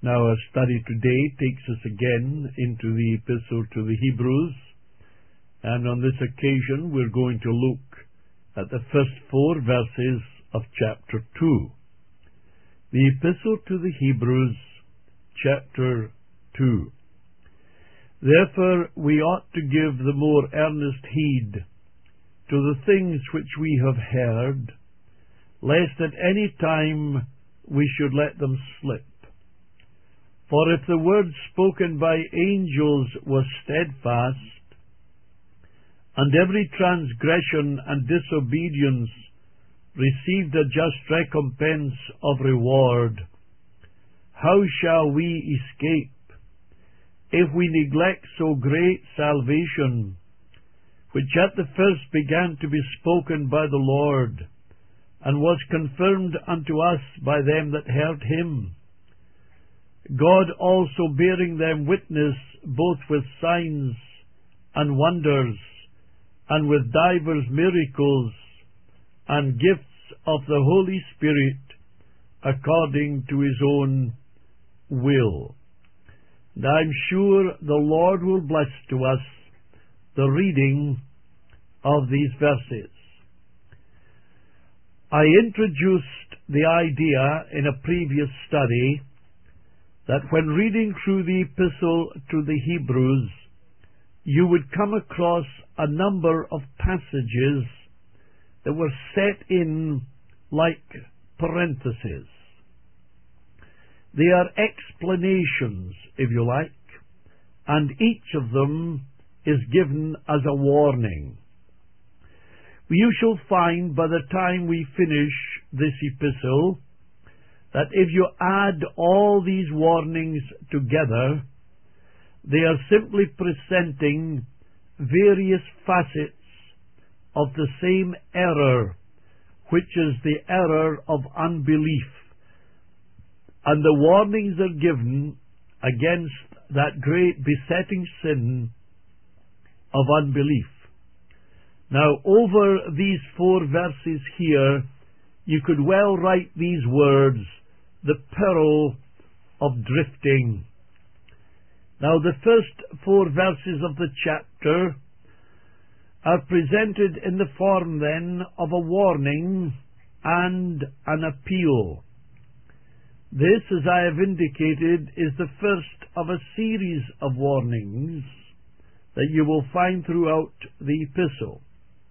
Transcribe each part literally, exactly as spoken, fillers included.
Now our study today takes us again into the Epistle to the Hebrews, and on this occasion we're going to look at the first four verses of chapter two. The Epistle to the Hebrews, chapter two. Therefore we ought to give the more earnest heed to the things which we have heard, lest at any time we should let them slip. For if the word spoken by angels was steadfast, and every transgression and disobedience received a just recompense of reward, how shall we escape if we neglect so great salvation, which at the first began to be spoken by the Lord, and was confirmed unto us by them that heard him? God also bearing them witness both with signs and wonders, and with divers miracles and gifts of the Holy Spirit, according to his own will. And I'm sure the Lord will bless to us the reading of these verses. I introduced the idea in a previous study that when reading through the Epistle to the Hebrews, you would come across a number of passages that were set in like parentheses. They are explanations, if you like, and each of them is given as a warning. You shall find by the time we finish this epistle that if you add all these warnings together, they are simply presenting various facets of the same error, which is the error of unbelief. And the warnings are given against that great besetting sin of unbelief. Now, over these four verses here, you could well write these words, the peril of drifting. Now, the first four verses of the chapter are presented in the form, then, of a warning and an appeal. This, as I have indicated, is the first of a series of warnings that you will find throughout the epistle.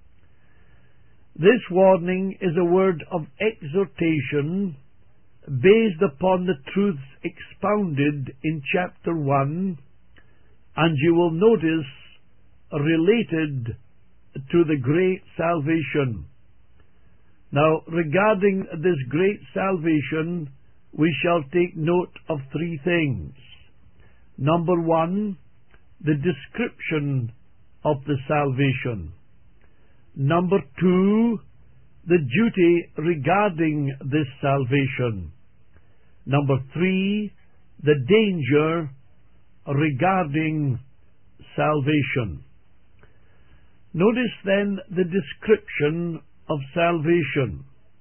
This warning is a word of exhortation based upon the truths expounded in chapter one, and you will notice related to the great salvation. Now, regarding this great salvation, we shall take note of three things. Number one, the description of the salvation. Number two, the duty regarding this salvation. Number three, the danger regarding salvation. Notice then the description of salvation.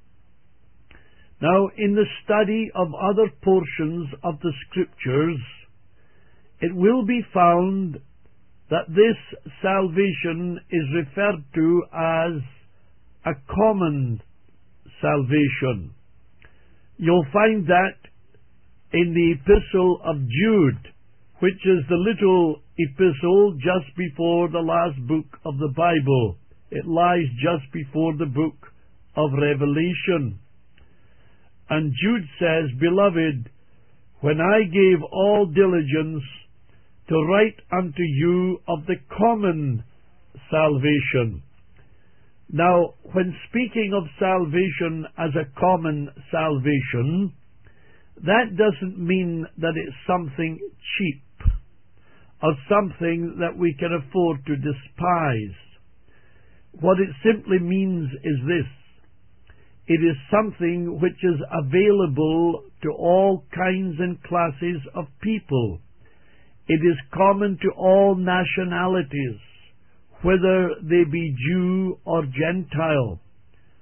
Now, in the study of other portions of the Scriptures, it will be found that this salvation is referred to as a common salvation. You'll find that in the Epistle of Jude, which is the little epistle just before the last book of the Bible. It lies just before the book of Revelation. And Jude says, Beloved, when I gave all diligence to write unto you of the common salvation. Now, when speaking of salvation as a common salvation, that doesn't mean that it's something cheap or something that we can afford to despise. What it simply means is this: it is something which is available to all kinds and classes of people. It is common to all nationalities, whether they be Jew or Gentile.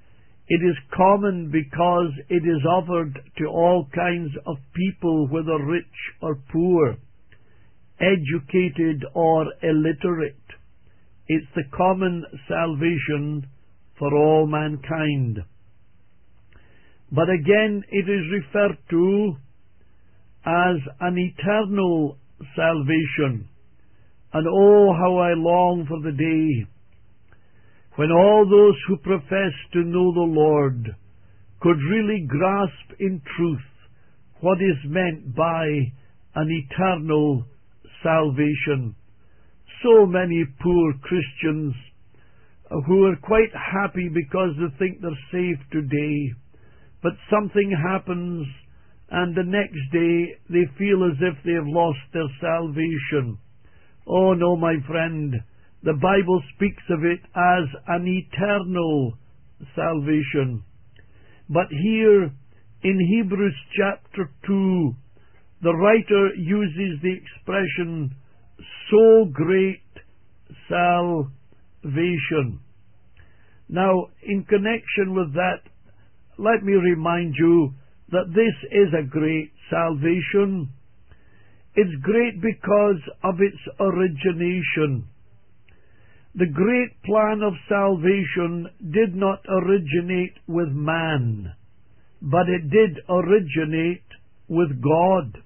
It is common because it is offered to all kinds of people, whether rich or poor, educated or illiterate. It's the common salvation for all mankind. But again, it is referred to as an eternal salvation. And oh, how I long for the day when all those who profess to know the Lord could really grasp in truth what is meant by an eternal salvation. So many poor Christians who are quite happy because they think they're saved today, but something happens and the next day they feel as if they have lost their salvation. Oh no, my friend, the Bible speaks of it as an eternal salvation. But here in Hebrews chapter two, the writer uses the expression, so great salvation. Now, in connection with that, let me remind you that this is a great salvation. It's great because of its origination. The great plan of salvation did not originate with man, but it did originate with God.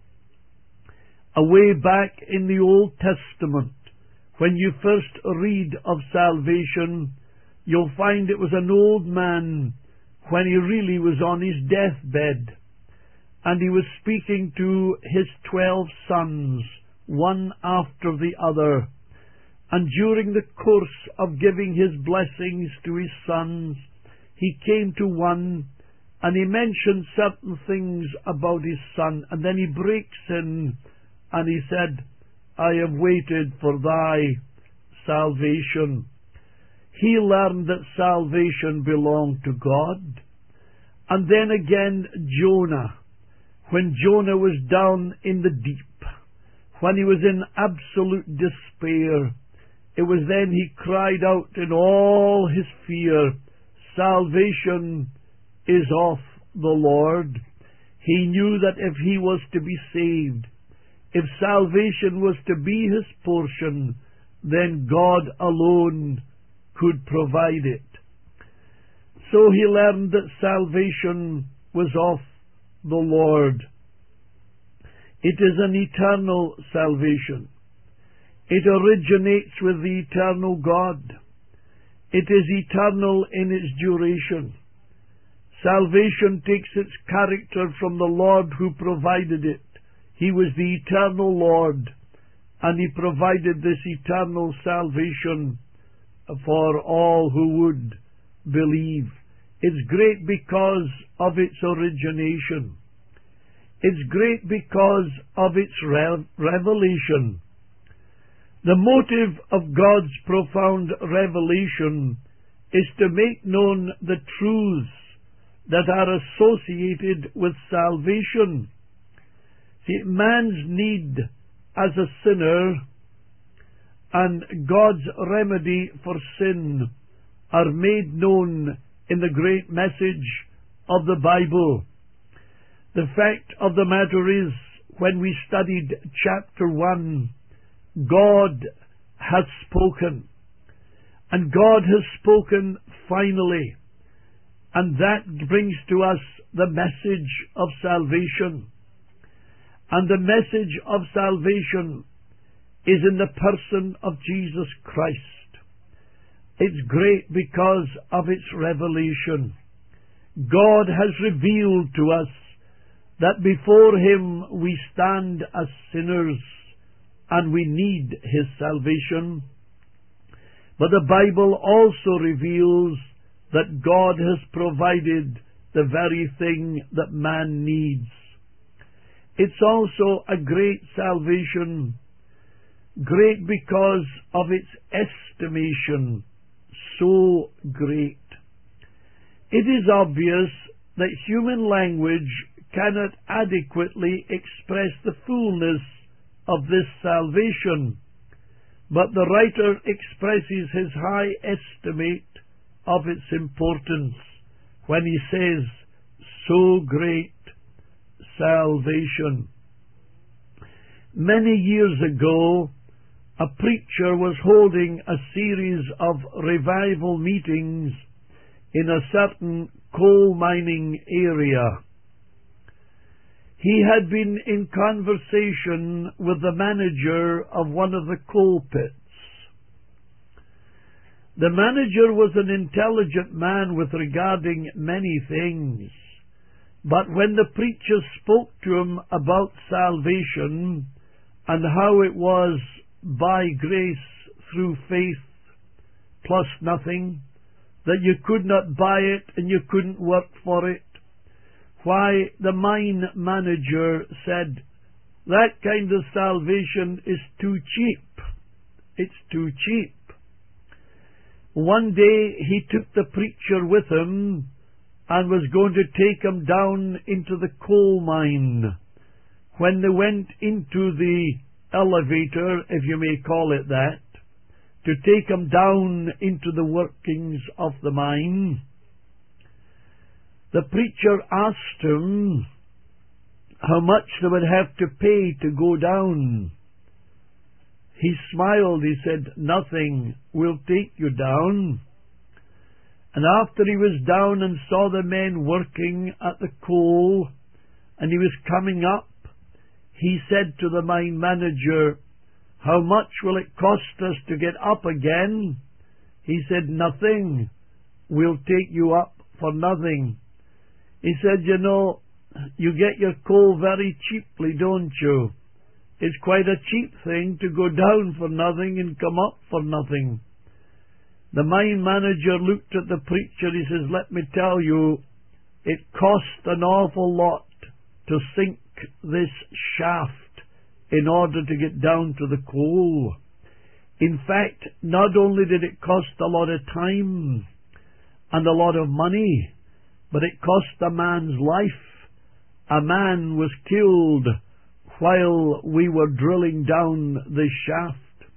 Away back in the Old Testament, when you first read of salvation, you'll find it was an old man when he really was on his deathbed, and he was speaking to his twelve sons, one after the other. And during the course of giving his blessings to his sons, he came to one and he mentioned certain things about his son, and then he breaks in and he said, I have waited for thy salvation. He learned that salvation belonged to God. And then again Jonah, when Jonah was down in the deep, when he was in absolute despair, it was then he cried out in all his fear, salvation is of the Lord. He knew that if he was to be saved, if salvation was to be his portion, then God alone could provide it. So he learned that salvation was of the Lord. It is an eternal salvation. It originates with the eternal God. It is eternal in its duration. Salvation takes its character from the Lord who provided it. He was the eternal Lord, and He provided this eternal salvation for all who would believe. It's great because of its origination. It's great because of its re- revelation. The motive of God's profound revelation is to make known the truths that are associated with salvation. See, man's need as a sinner and God's remedy for sin are made known in the great message of the Bible. The fact of the matter is, when we studied chapter one, God has spoken, and God has spoken finally, and that brings to us the message of salvation. And the message of salvation is in the person of Jesus Christ. It's great because of its revelation. God has revealed to us that before Him we stand as sinners and we need His salvation. But the Bible also reveals that God has provided the very thing that man needs. It's also a great salvation, great because of its estimation, so great. It is obvious that human language cannot adequately express the fullness of this salvation, but the writer expresses his high estimate of its importance when he says, so great salvation. Many years ago, a preacher was holding a series of revival meetings in a certain coal mining area. He had been in conversation with the manager of one of the coal pits. The manager was an intelligent man with regarding many things, but when the preacher spoke to him about salvation and how it was by grace through faith plus nothing, that you could not buy it and you couldn't work for it, why, the mine manager said, that kind of salvation is too cheap. It's too cheap. One day he took the preacher with him and was going to take him down into the coal mine. When they went into the elevator, if you may call it that, to take him down into the workings of the mine, the preacher asked him how much they would have to pay to go down. He smiled. He said, nothing, we'll take you down. And after he was down and saw the men working at the coal, and he was coming up, he said to the mine manager, how much will it cost us to get up again? He said, nothing, we'll take you up for nothing. He said, you know, you get your coal very cheaply, don't you? It's quite a cheap thing to go down for nothing and come up for nothing. The mine manager looked at the preacher. He says, let me tell you, it cost an awful lot to sink this shaft in order to get down to the coal. In fact, not only did it cost a lot of time and a lot of money, but it cost a man's life. A man was killed while we were drilling down this shaft.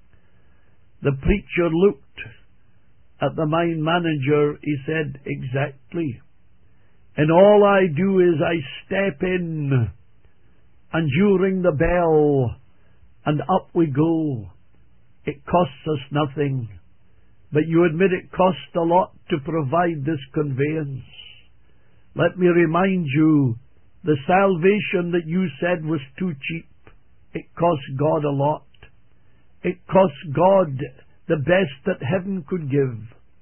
The preacher looked at the mine manager. He said, exactly. And all I do is I step in and you ring the bell and up we go. It costs us nothing. But you admit it cost a lot to provide this conveyance. Let me remind you, the salvation that you said was too cheap, it cost God a lot. It cost God the best that heaven could give.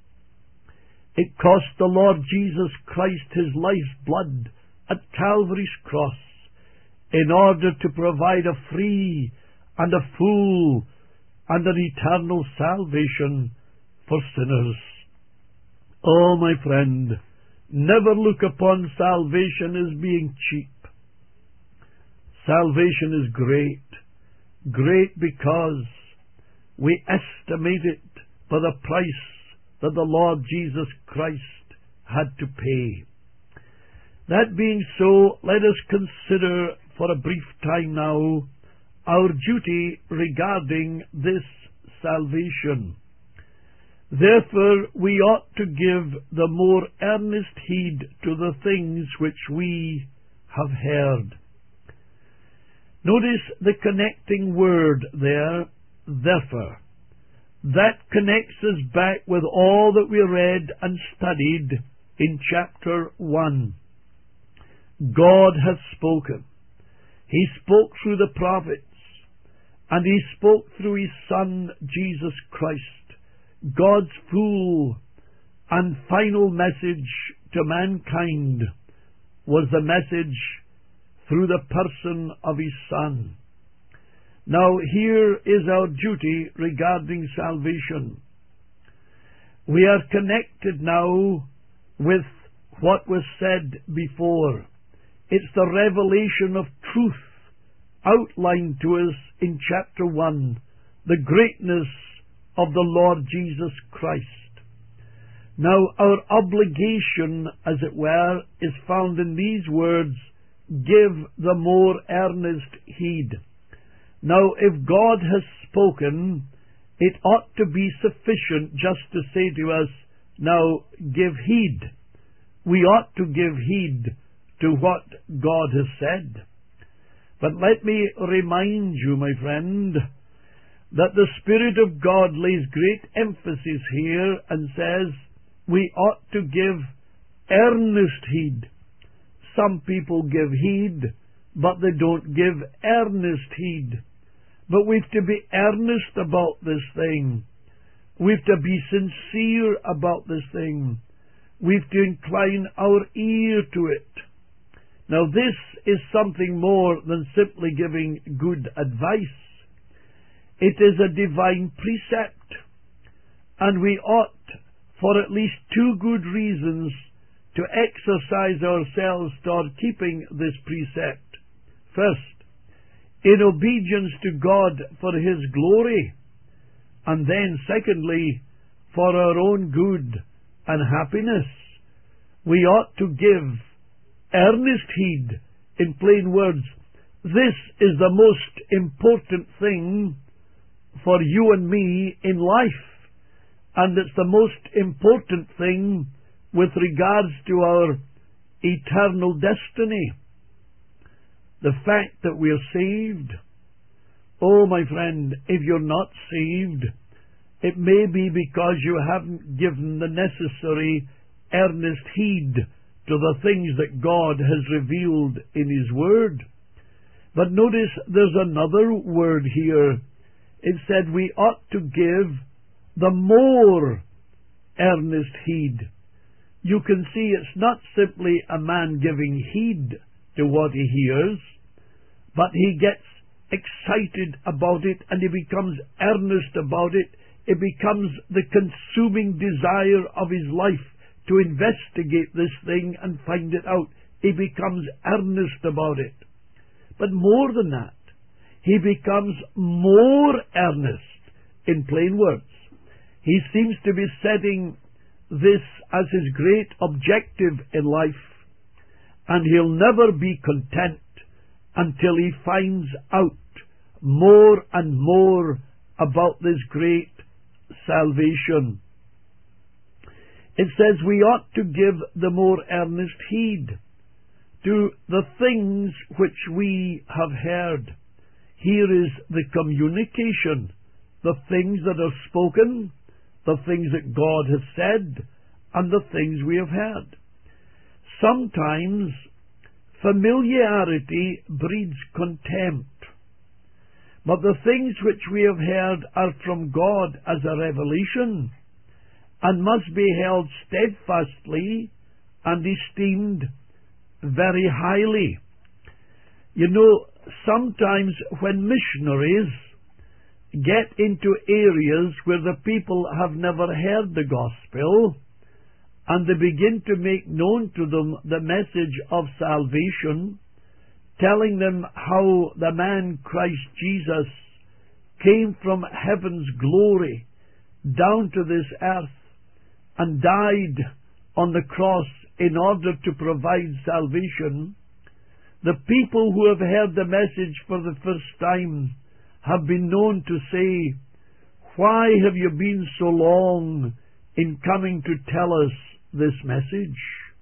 It cost the Lord Jesus Christ his life's blood at Calvary's cross in order to provide a free and a full and an eternal salvation for sinners. Oh, my friend, never look upon salvation as being cheap. Salvation is great, great because we estimate it for the price that the Lord Jesus Christ had to pay. That being so, let us consider for a brief time now our duty regarding this salvation. Therefore, we ought to give the more earnest heed to the things which we have heard. Notice the connecting word there, therefore. That connects us back with all that we read and studied in chapter one. God hath spoken. He spoke through the prophets, and He spoke through His Son, Jesus Christ. God's full and final message to mankind was the message through the person of His Son. Now here is our duty regarding salvation. We are connected now with what was said before. It's the revelation of truth outlined to us in chapter one, the greatness of the Lord Jesus Christ. Now our obligation, as it were, is found in these words, give the more earnest heed. Now if God has spoken, it ought to be sufficient just to say to us, now give heed. we ought to give heed to what God has said. But let me remind you, my friend, that the Spirit of God lays great emphasis here and says we ought to give earnest heed. Some people give heed, but they don't give earnest heed. But we've to be earnest about this thing. We've to be sincere about this thing. We've to incline our ear to it. Now this is something more than simply giving good advice. It is a divine precept, and we ought, for at least two good reasons, to exercise ourselves toward keeping this precept. First, in obedience to God for His glory, and then secondly, for our own good and happiness. We ought to give earnest heed. In plain words, this is the most important thing for you and me in life, and it's the most important thing with regards to our eternal destiny. The fact that we are saved. Oh, my friend, if you're not saved, it may be because you haven't given the necessary earnest heed to the things that God has revealed in His Word. But notice there's another word here. It said we ought to give the more earnest heed. You can see it's not simply a man giving heed to what he hears, but he gets excited about it and he becomes earnest about it. It becomes the consuming desire of his life to investigate this thing and find it out. He becomes earnest about it. But more than that, he becomes more earnest. In plain words, he seems to be setting this as his great objective in life, and he'll never be content until he finds out more and more about this great salvation. It says we ought to give the more earnest heed to the things which we have heard. Here is the communication, the things that are spoken, the things that God has said, and the things we have heard. Sometimes familiarity breeds contempt, but the things which we have heard are from God as a revelation, and must be held steadfastly and esteemed very highly. You know, sometimes when missionaries get into areas where the people have never heard the gospel, and they begin to make known to them the message of salvation, telling them how the man Christ Jesus came from heaven's glory down to this earth and died on the cross in order to provide salvation, the people who have heard the message for the first time have been known to say, "Why have you been so long in coming to tell us this message?"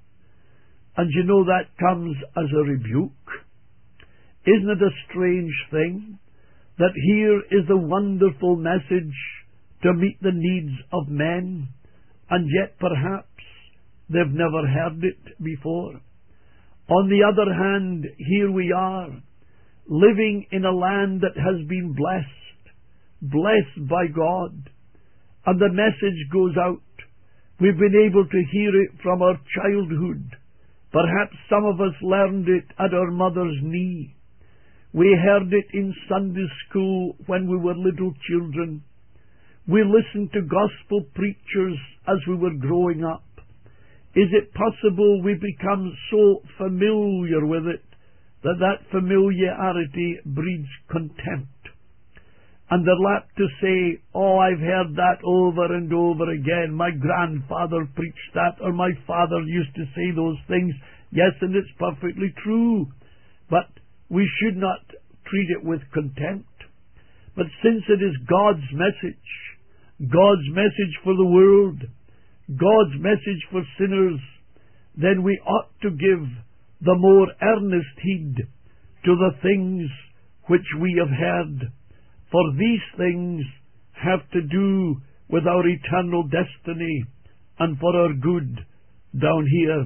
And you know that comes as a rebuke. Isn't it a strange thing that here is the wonderful message to meet the needs of men, and yet perhaps they've never heard it before? On the other hand, here we are, living in a land that has been blessed, blessed by God, and the message goes out. We've been able to hear it from our childhood. Perhaps some of us learned it at our mother's knee. We heard it in Sunday school when we were little children. We listened to gospel preachers as we were growing up. Is it possible we become so familiar with it that that familiarity breeds contempt? And they're apt to say, "Oh, I've heard that over and over again. My grandfather preached that, or my father used to say those things." Yes, and it's perfectly true. But we should not treat it with contempt. But since it is God's message, God's message for the world, God's message for sinners, then we ought to give the more earnest heed to the things which we have heard, for these things have to do with our eternal destiny and for our good down here.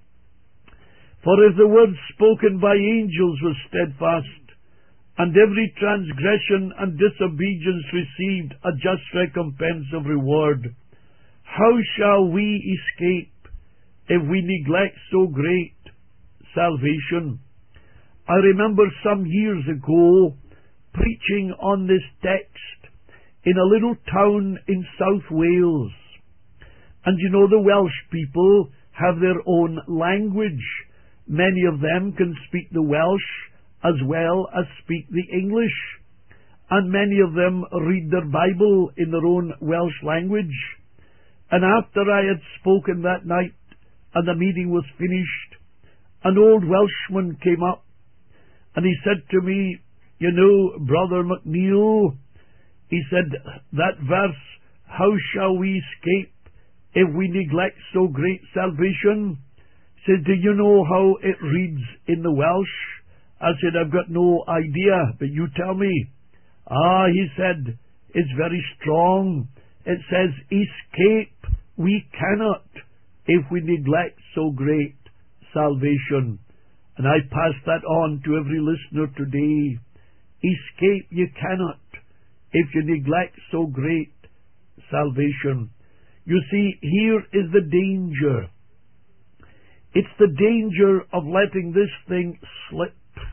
For if the word spoken by angels was steadfast, and every transgression and disobedience received a just recompense of reward, how shall we escape if we neglect so great salvation? I remember some years ago preaching on this text in a little town in South Wales. And you know, the Welsh people have their own language. Many of them can speak the Welsh as well as speak the English. And many of them read their Bible in their own Welsh language. And after I had spoken that night and the meeting was finished, an old Welshman came up and he said to me, "You know, Brother McNeil," he said, "that verse, how shall we escape if we neglect so great salvation?" He said, "Do you know how it reads in the Welsh?" I said, "I've got no idea, but you tell me." "Ah," he said, "it's very strong. It says, escape we cannot if we neglect so great salvation." And I pass that on to every listener today. Escape you cannot if you neglect so great salvation. You see, here is the danger. It's the danger of letting this thing slip.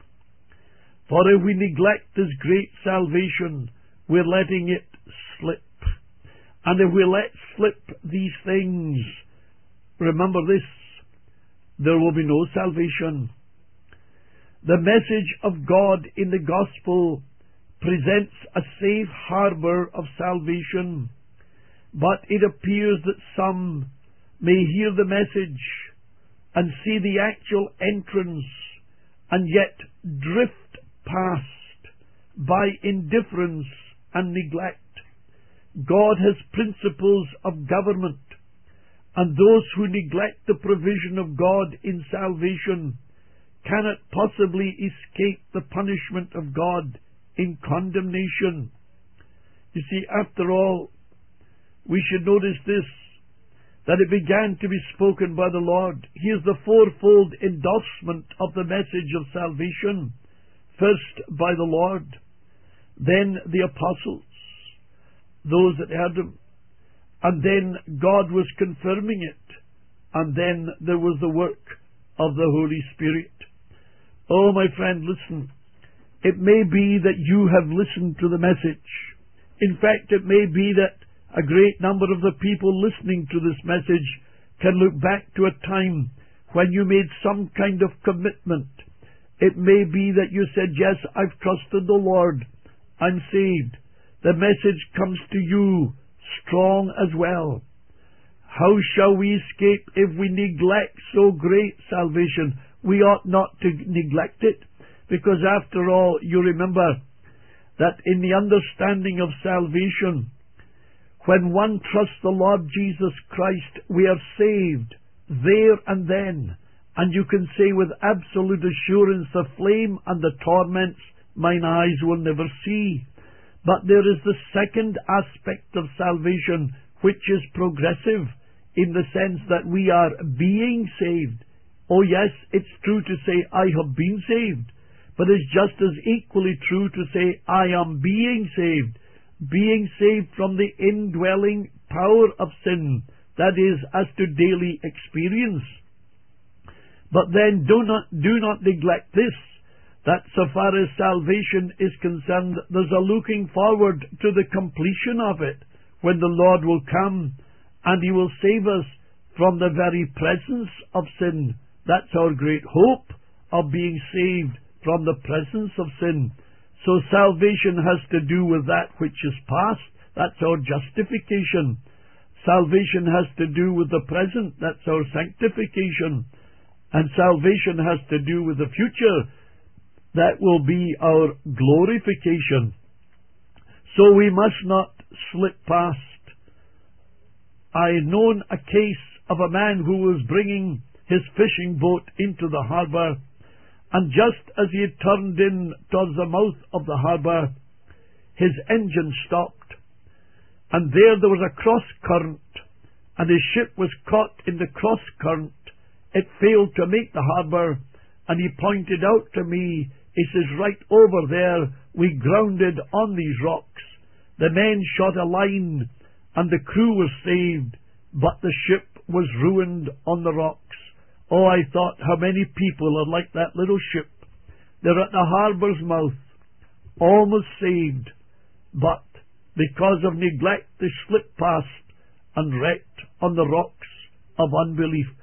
For if we neglect this great salvation, we're letting it slip. And if we let slip these things, remember this, there will be no salvation. The message of God in the gospel presents a safe harbor of salvation, but it appears that some may hear the message and see the actual entrance and yet drift past by indifference and neglect. God has principles of government, and those who neglect the provision of God in salvation cannot possibly escape the punishment of God in condemnation. You see, after all, we should notice this, that it began to be spoken by the Lord. Here's the fourfold endorsement of the message of salvation. First by the Lord, then the apostles, those that heard him, and then God was confirming it, and then there was the work of the Holy Spirit. Oh, my friend, listen. It may be that you have listened to the message. In fact, it may be that a great number of the people listening to this message can look back to a time when you made some kind of commitment. It may be that you said, "Yes, I've trusted the Lord. I'm saved." The message comes to you strong as well. How shall we escape if we neglect so great salvation? We ought not to neglect it, because after all, you remember that in the understanding of salvation, when one trusts the Lord Jesus Christ, we are saved there and then. And you can say with absolute assurance, the flame and the torments mine eyes will never see. But there is the second aspect of salvation, which is progressive, in the sense that we are being saved. Oh yes, it's true to say, "I have been saved," but it's just as equally true to say, "I am being saved." Being saved from the indwelling power of sin, that is, as to daily experience. But then do not, do not neglect this, that so far as salvation is concerned, there's a looking forward to the completion of it, when the Lord will come and He will save us from the very presence of sin. That's our great hope, of being saved from the presence of sin. So salvation has to do with that which is past. That's our justification. Salvation has to do with the present. That's our sanctification. And salvation has to do with the future. That will be our glorification. So we must not slip past. I had known a case of a man who was bringing his fishing boat into the harbour, and just as he had turned in towards the mouth of the harbour, his engine stopped, and there there was a cross-current, and his ship was caught in the cross-current. It failed to make the harbour, and he pointed out to me, he says, right over there, we grounded on these rocks. The men shot a line, and the crew was saved, but the ship was ruined on the rocks. Oh, I thought, how many people are like that little ship. They're at the harbour's mouth, almost saved, but because of neglect they slipped past and wrecked on the rocks of unbelief.